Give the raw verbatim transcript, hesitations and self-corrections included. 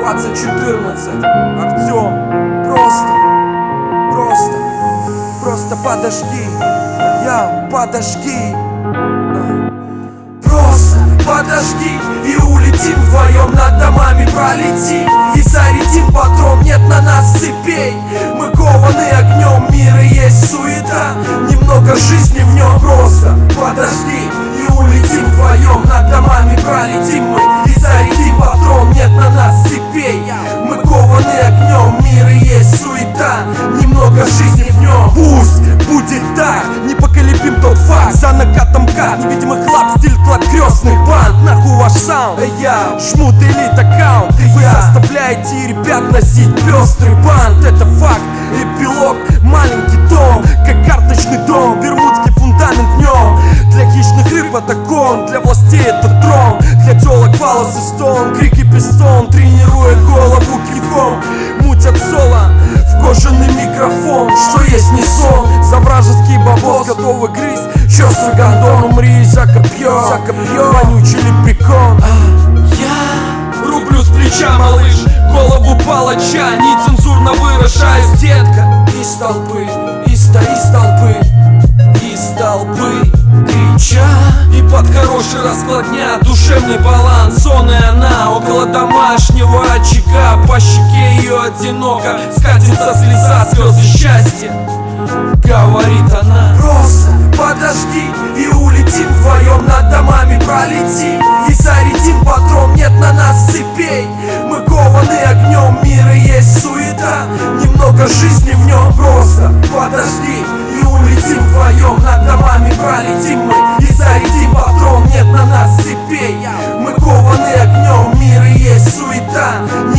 двадцать четырнадцать. Артем, просто, просто, просто подожди. Я, подожди. Просто подожди и улетим вдвоем, над домами пролетим и зарядим патрон. Нет на нас цепей, мы кованы огнем, мира есть суета, немного жизни в нем. Просто подожди и улетим вдвоем, над домами пролетим мы и зарядим патрон. Нет на нас цепей, мы кованы огнем, мира есть суета, немного жизни в нем. Пусть будет так, непоколебим тот факт, за накатом кат, невидимый хлап, стиль клад крестных банд. Нахуй ваш саунд, я жму делит аккаунт, и вы заставляете ребят носить пестрый бант. Это факт, эпилог, маленький дом, как карточный дом, бермудский фундамент в нем. Для хищных рыб это кон, для властей это трон, для телок волосы стон, крики пистон, тренируя голову кивком. Мутят соло в кожаный микрофон, что есть не сон. За вражеский бабос готовы грызть чёрствый гондон. Умри за копье, за копье, вонючий лепрекон. Я рублю с плеча, малыш, голову палача, нецензурно выражаюсь, детка. Из толпы, из, из толпы, из толпы крича. И под хороший расклад дня, душевный баланс, он и она около домашнего очага. По щеке ее одиноко скатится слеза, слезы счастья, говорит она. Просто подожди и улетим вдвоем, над домами пролетим и зарядим патрон. Нет на нас цепей, мы кованы огнем, мира есть суета, немного жизни в нем. Просто подожди и улетим вдвоем, над домами пролетим мы и зарядим патрон. Нет на нас цепей, мы кованы огнем, мира есть суета,